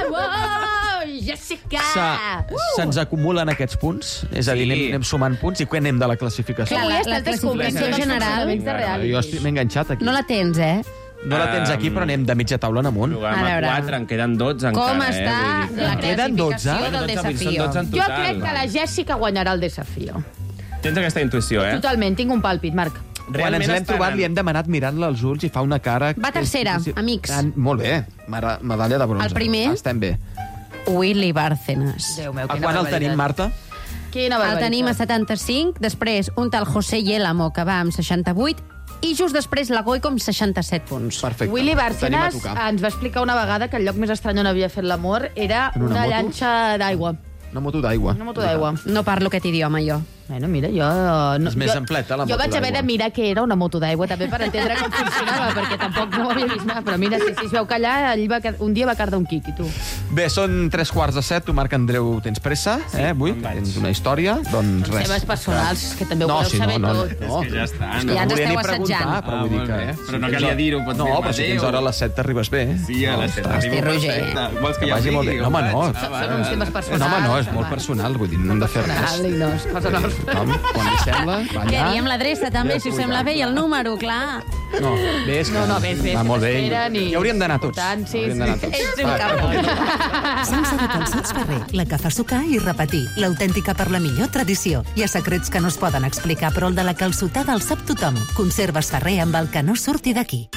Jessica! Se'ns acumulen aquests punts? És a dir, Sí. anem sumant punts i què anem de la classificació? Clar, la classificació general Jo m'he enganxat aquí. no la tens, eh? No la tens aquí, però anem de mitja taula en amunt. Juguem A veure. 4, en queden 12 encara. Com està Vull dir la que... Queden 12? classificació del Són desafío? 12 en Jo total. crec que la Jessica guanyarà el desafío. Tens aquesta intuïció, Totalment, tinc un pàlpit, Marc. Quan ens l'hem trobat, li hem demanat mirant-la als ulls i fa una cara... Va tercera, amics. Molt bé, medalla de bronze. El primer? Estem bé. Willy Bárcenas. Déu meu, A quina quan el barbaritat. tenim, Marta? Quina El barbaritat. tenim a 75, després un tal José Yélamo, que va amb 68, i just després la Goico amb 67 punts. Perfecte. Willy Tenim a Bárcenas tocar. ens va explicar una vegada que el lloc més estrany on havia fet l'amor era En una una moto? llanxa d'aigua. Una moto d'aigua. Una moto d'aigua. No parlo aquest idioma, jo. Bueno, mira, jo... És més ampleta, la Jo moto vaig haver de d'aigua. mirar què era una moto d'aigua, també per entendre com funcionava, perquè tampoc no ho havia vist mai. Però mira, si es veu que allà un dia va cardar un quiqui, tu. Bé, són 3:45. Tu, Marc Andreu, tens pressa, avui? Tens una història? Doncs res. Seves personals, que també ho No, podeu sí, saber no, tot. no. És que ja està, És no? que Ja ens volia ni esteu preguntar, assetjant. però vull dir que... molt bé. Però no tens calia hora- dir-ho, pots No, dir-ho però si Mateu. tens hora a les 7 t'arribes bé. Sí, a les 7 Ostres, arribo Roger. perfecte. Vols que Que ja vagi ho molt bé. digui? No, home, no. Són uns temes personals. No, home, no, és molt personal, vull dir, no hem de fer res. Personal, i no, és personal. Tothom, quan li sembla, va Què allà. diem l'adreça, també, si us sembla bé, i el número, clar. No, ves, No, ves, va molt bé. t'esperen i- I hauríem d'anar tots. Tant, sí, Hauríem d'anar sí. tots. Ets un Va, cabrón. Salsa de Calçots Ferrer, la que fa sucar i repetir. L'autèntica per la millor tradició. Hi ha secrets que no es poden explicar, però el de la calçotada el sap tothom. Conserves Ferrer amb el que no surti d'aquí.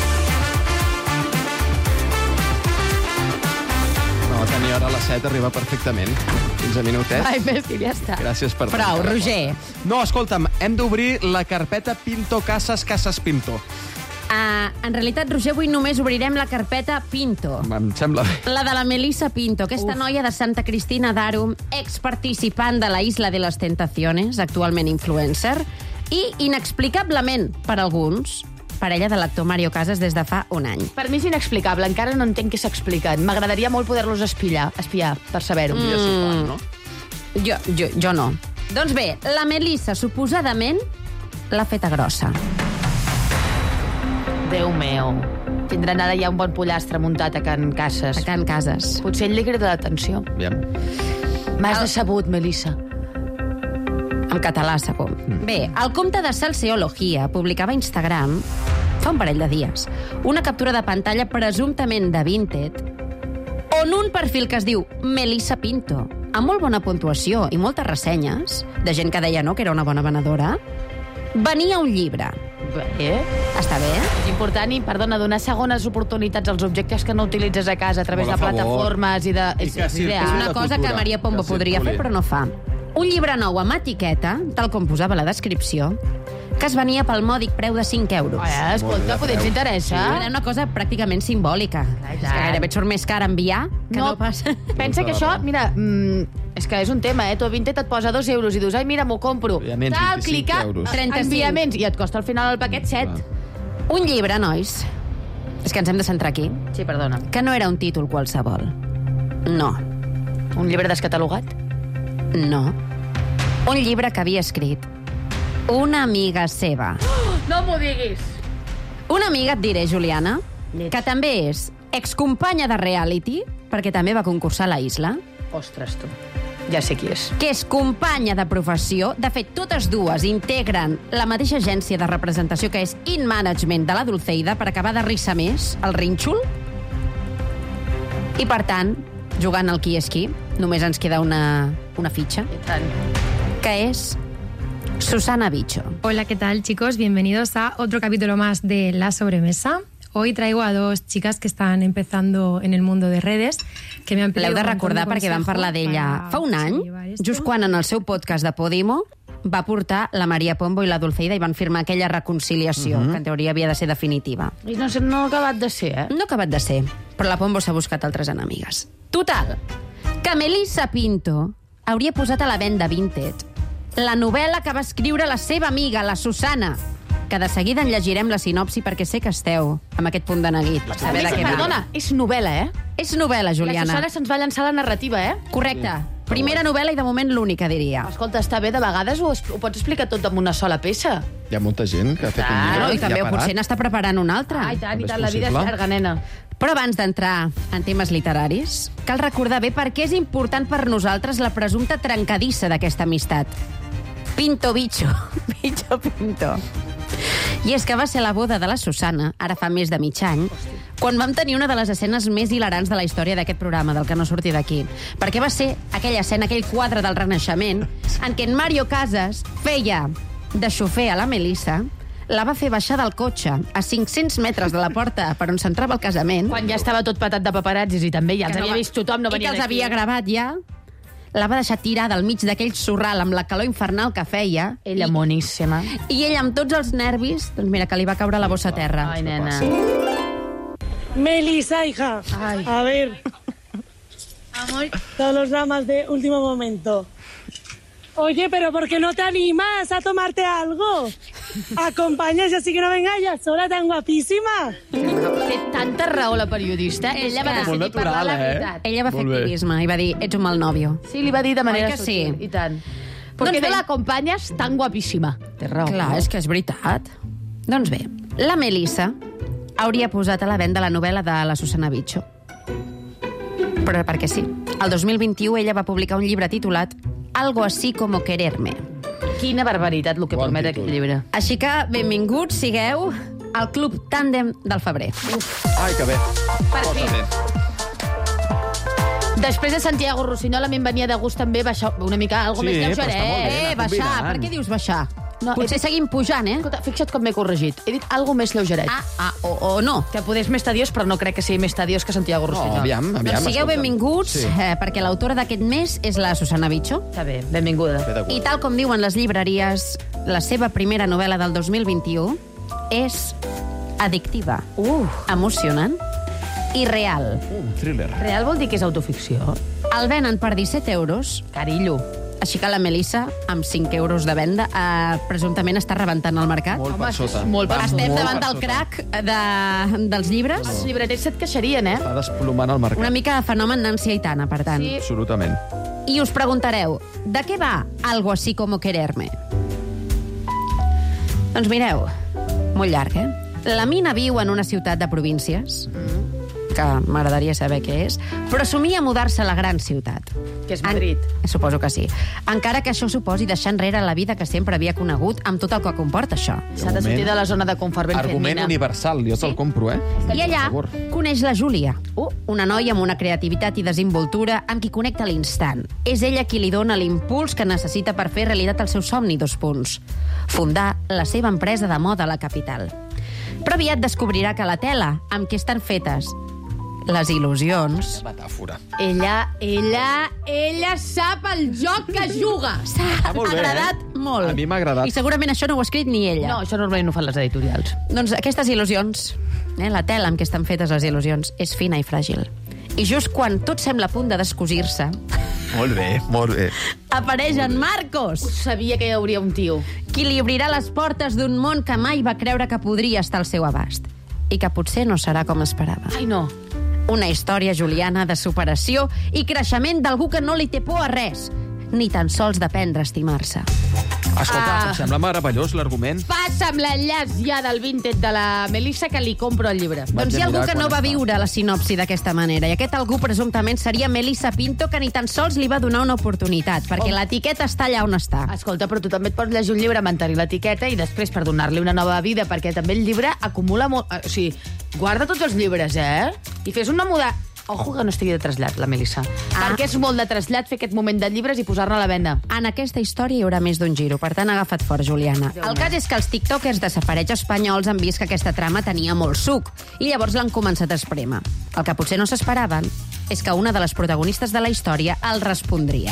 No, tenir hora a les 7 arriba perfectament. 15 minutets. Ai, més que ja està. Gràcies per... Prou, Roger. No, escolta'm, hem d'obrir la carpeta Pinto Casas Pinto. En realitat, Roger, avui només obrirem la carpeta Pinto. Em sembla bé. La de la Melissa Pinto, aquesta noia de Santa Cristina d'Aro, exparticipant de la Isla de les Tentaciones, actualment influencer, i inexplicablement, per alguns, parella de l'actor Mario Casas des de fa un any. Per mi és inexplicable, encara no entenc què s'expliquen. M'agradaria molt poder-los espiar per saber-ho. No? Jo no. Doncs bé, la Melissa, suposadament, l'ha feta grossa. Déu meu. Tindran ara ja un bon pollastre muntat a Can Casas. A Can Casas. Potser ell li crida l'atenció. Aviam. M'has decebut, Melissa. En català, segur. Bé, el compte de Salseologia publicava a Instagram, fa un parell de dies, una captura de pantalla presumptament de Vinted, on un perfil que es diu Melissa Pinto, amb molt bona puntuació i moltes ressenyes, de gent que deia no, que era una bona venedora, venia un llibre. Bé. Està bé? És important i, perdona, donar segones oportunitats als objectes que no utilitzes a casa a través Molt de a favor. plataformes i de... I que circuli ideal. És una la cosa cultura, que Maria Pombo que podria circuli. fer, però no fa. Un llibre nou amb etiqueta, tal com posava la descripció, que es venia pel mòdic preu de 5 euros. Escolta, potser ens interessa. Era una cosa pràcticament simbòlica. És que gairebé et surt més car enviar que no passa. Pensa que això, mira, és que és un tema, Tu a Vinted et posa 2 euros i dius, ai, mira, m'ho compro. Enviaments, Tal, 25 clica, euros. 35. enviaments, i et costa al final el paquet 7. Un llibre, nois. És que ens hem de centrar aquí. Sí, perdona. Que no era un títol qualsevol. No. Un llibre descatalogat? No. Un llibre que havia escrit una amiga seva. No m'ho diguis. Una amiga, et diré, Juliana, que també és excompanya de reality, perquè també va concursar a la Isla. Ostres, tu. Ja sé qui és. Que és companya de professió. De fet, totes dues integren la mateixa agència de representació que és In Management de la Dulceida, per acabar de rissar més el rínxol. I, per tant, jugant al qui és qui, només ens queda una fitxa, que és Susana Bicho. Hola, ¿qué tal, chicos? Bienvenidos a otro capítulo más de La Sobremesa. Hoy traigo a dos chicas que están empezando en el mundo de redes, que me han pedido... L'heu de recordar perquè vam parlar d'ella fa un any, just quan en el seu podcast de Podimo va portar la Maria Pombo i la Dulceida i van firmar aquella reconciliació, que en teoria havia de ser definitiva. I no ha acabat de ser, eh? No ha acabat de ser, però la Pombo s'ha buscat altres enemigues. Total, que Melissa Pinto hauria posat a la venda Vinted la novel·la que va escriure la seva amiga, la Susana, que de seguida en llegirem la sinopsi perquè sé que esteu amb aquest punt de neguit. Perdona, és novel·la, eh? És novel·la, Juliana. La Susana se'ns va llançar la narrativa, eh? Correcte. Primera novel·la i de moment l'única, diria. Escolta, està bé, de vegades ho pots explicar tot amb una sola peça. Hi ha molta gent que ha fet un llibre I també potser n'està preparant un altre. I tant, la vida és llarga, nena. Però abans d'entrar en temes literaris, cal recordar bé per què és important per nosaltres la presumpta trencadissa d'aquesta amistat. Pinto Bicho. Bicho Pinto. I és que va ser la boda de la Susana, ara fa més de mig any, quan vam tenir una de les escenes més hilarants de la història d'aquest programa, del que no surti d'aquí. Perquè va ser aquella escena, aquell quadre del Renaixement, en què en Mario Casas feia de xofer a la Melissa, la va fer baixar del cotxe a 500 metres de la porta per on s'entrava el casament. Quan ja estava tot patat de paparazzis i també ja els havia vist tothom, no venia d'aquí. I que els havia gravat ja. La va deixar tirada al mig d'aquell sorral amb la calor infernal que feia. Ella moníssima. I ella, amb tots els nervis, doncs mira, que li va caure la bossa a terra. Ai, nena. Melissa, hija. Ay. A ver. Amor. Todos los dramas de último momento. Oye, pero ¿por qué no te animas a tomarte algo? Acompanyes, así que no venga ella sola, tan guapíssima. Té tanta raó la periodista. Ella va decidir parlar la veritat. Ella va fer activisme i va dir, ets un mal nòvio. Sí, li va dir de manera sutil. I tant. Perquè no l'acompanyes tan guapíssima. Té raó. Clar, és que és veritat. Doncs bé, la Melissa hauria posat a la venda la novel·la de la Susana Bicho. Però perquè sí. El 2021 ella va publicar un llibre titulat Algo así como quererme. Quina barbaritat el que promet aquest llibre. Així que benvinguts sigueu al Club Tàndem del Febrer. Ai, que bé. Per fi. Després de Santiago Rossinyol a mi em venia de gust també baixar una mica, algo més lleugeret. Baixar. Per què dius baixar? No, potser seguim pujant, eh? Escolta, fixa't com m'he corregit. He dit algo més lleugeret. O no. Que poder és més tediós, però no crec que sigui més tediós que Santiago Rossinyol. No, aviam. Doncs sigueu benvinguts, perquè l'autora d'aquest mes és la Susana Bicho. Està bé, benvinguda. I tal com diuen les llibreries, la seva primera novel·la del 2021 és addictiva, emocionant i real. Thriller. Real vol dir que és autoficció? El venen per 17 euros. Carillo. Així que la Melissa, amb 5 euros de venda, presumptament està rebentant el mercat. Molt per sota. Estem davant del crack dels llibres. Els llibreters se't queixarien, eh? Està desplomant el mercat. Una mica de fenomen Nancy Aitana, per tant. Sí. Absolutament. I us preguntareu, de què va Algo así como quererme? Doncs mireu, molt llarg, eh? La mina viu en una ciutat de províncies, que m'agradaria saber què és, però somia mudar-se a la gran ciutat. Que és Madrid. Suposo que sí. Encara que això suposi deixar enrere la vida que sempre havia conegut amb tot el que comporta això. S'ha de sortir de la zona de confort ben Argument universal, jo te'l compro, eh? I allà coneix la Júlia, una noia amb una creativitat i desenvoltura amb qui connecta a l'instant. És ella qui li dona l'impuls que necessita per fer realitat el seu somni, fundar la seva empresa de moda a la capital. Però aviat descobrirà que la tela amb què estan fetes les il·lusions... Metàfora. Ella sap el joc que juga. S'ha agradat molt. A mi m'ha agradat. I segurament això no ho ha escrit ni ella. No, això normalment no fan les editorials. Doncs aquestes il·lusions, la tela amb què estan fetes les il·lusions, és fina i fràgil. I just quan tot sembla a punt de descosir-se... Molt bé, molt bé. Apareix en Marcos. Sabia que hi hauria un tio. Qui li obrirà les portes d'un món que mai va creure que podria estar al seu abast. I que potser no serà com esperava. Ai, no. Una història, Juliana, de superació i creixement d'algú que no li té por a res. ni tan sols d'aprendre a estimar-se. Escolta, em sembla meravellós l'argument. Passa'm l'enllaç ja del Vinted de la Melissa, que li compro el llibre. Doncs hi ha algú que no va viure la sinopsi d'aquesta manera, i aquest algú presumptament seria Melissa Pinto, que ni tan sols li va donar una oportunitat, perquè l'etiqueta està allà on està. Escolta, però tu també et pots llegir un llibre, mantenir l'etiqueta i després per donar-li una nova vida, perquè també el llibre acumula molt... O sigui, guarda tots els llibres, I fes una muda... Ojo que no estigui de trasllat, la Melissa. Perquè és molt de trasllat fer aquest moment de llibres i posar-ne a la venda. En aquesta història hi haurà més d'un giro, per tant, agafa't fort, Juliana. El cas és que els tiktokers de safareig espanyols han vist que aquesta trama tenia molt suc i llavors l'han començat a esprémer. El que potser no s'esperaven és que una de les protagonistes de la història el respondria.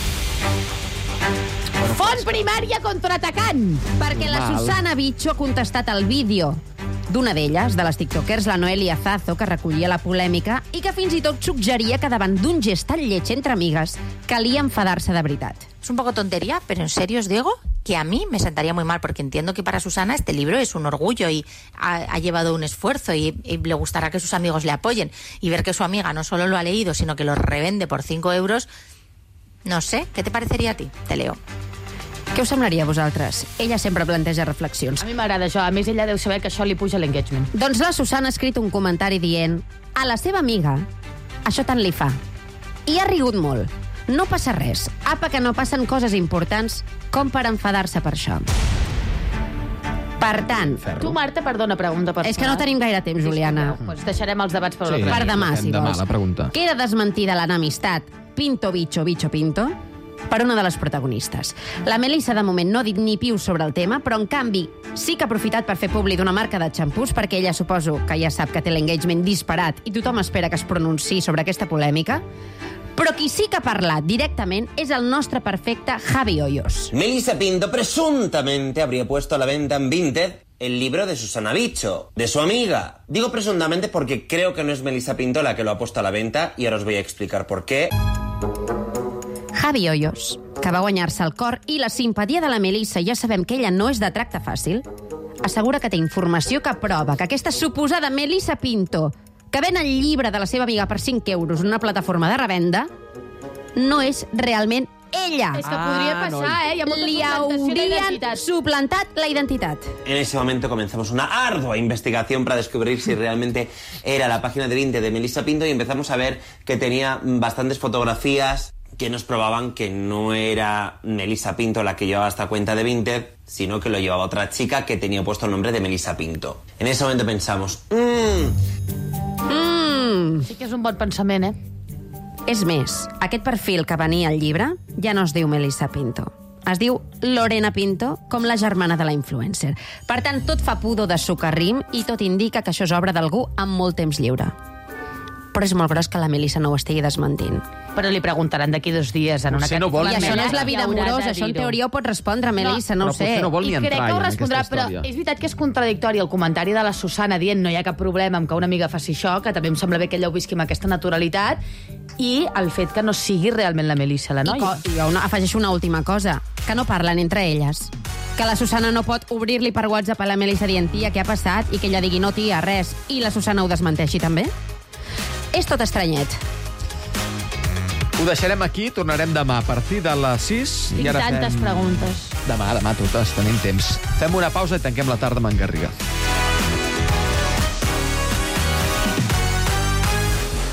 Font primària contraatacant! Perquè la Susana Bicho ha contestat al vídeo d'una d'elles, de les tiktokers, la Noelia Zazo, que recollia la polèmica i que fins i tot suggeria que davant d'un gest tan lleig entre amigues calia enfadar-se de veritat. Es un poco tontería, pero en serio os digo que a mí me sentaría muy mal, porque entiendo que para Susana este libro es un orgullo y ha llevado un esfuerzo y le gustará que sus amigos le apoyen. Y ver que su amiga no solo lo ha leído, sino que lo revende por 5 euros, no sé, ¿qué te parecería a ti? Te leo. Què us semblaria a vosaltres? Ella sempre planteja reflexions. A mi m'agrada això. A més, ella deu saber que això li puja l'engagement. Doncs la Susana ha escrit un comentari dient: a la seva amiga això tant li fa. I ha rigut molt. No passa res. Apa que no passen coses importants com per enfadar-se per això. Per tant... Tu, Marta, perdona, pregunta personal. És que no tenim gaire temps, Juliana. Doncs deixarem els debats per per demà, si demà, vols. la pregunta. Queda desmentida l'enemistat Pinto, Bicho, Bicho, Pinto per una de les protagonistes. La Melissa, de moment, no ha dit ni piu sobre el tema, però, en canvi, sí que ha aprofitat per fer publi d'una marca de xampús, perquè ella suposo que ja sap que té l'engagement disparat i tothom espera que es pronunciï sobre aquesta polèmica. Però qui sí que ha parlat directament és el nostre perfecte Javi Hoyos. Melissa Pinto presuntamente habría puesto a la venta en Vinted el libro de Susana Bicho, de su amiga. Digo presuntamente porque creo que no es Melissa Pinto la que lo ha puesto a la venta y ahora os voy a explicar por qué. Javi Hoyos, que va guanyar-se el cor i la simpatia de la Melissa, ja sabem que ella no és de tracte fàcil, assegura que té informació que prova que aquesta suposada Melissa Pinto, que ven el llibre de la seva amiga per 5 euros en una plataforma de revenda, no és realment ella. És que podria passar, Hi ha molta Li suplantació haurien d'identitat. suplantat la identitat. En ese momento comenzamos una ardua investigación para descubrir si realmente era la página de Vinted de Melissa Pinto y empezamos a ver que tenía bastantes fotografías que nos probaban que no era Melissa Pinto la que llevaba esta cuenta de Vinted, sino que lo llevaba otra chica que tenía puesto el nombre de Melissa Pinto. En ese momento pensamos... Sí que és un bon pensament, És més, aquest perfil que venia al llibre ja no es diu Melissa Pinto. Es diu Lorena Pinto, com la germana de la influencer. Per tant, tot fa pudor de socarrim i tot indica que això és obra d'algú amb molt temps lliure. Però és molt gros que la Melissa no ho estigui desmentint. Però li preguntaran d'aquí 2 dies en una Potser no vol I ni això no és la entrar. vida amorosa, això en teoria ho pot respondre, Melissa, no ho sé. potser no vol ni I crec entrar que ho en respondrà, aquesta però història. és veritat que és contradictori el comentari de la Susana dient no hi ha cap problema amb que una amiga faci això, que també em sembla bé que ella ho visqui amb aquesta naturalitat, i el fet que no sigui realment la Melissa, la noia. I jo afegeixo una última cosa, que no parlen entre elles. Que la Susana no pot obrir-li per WhatsApp a la Melissa dient tia, què ha passat? I que ella digui no, tia, res. I la Susana ho desmenteixi també? És tot estranyet. Ho deixarem aquí, tornarem demà a partir de les 6. Tinc tantes preguntes. Demà totes, tenim temps. Fem una pausa i tanquem la tarda amb en Garriga.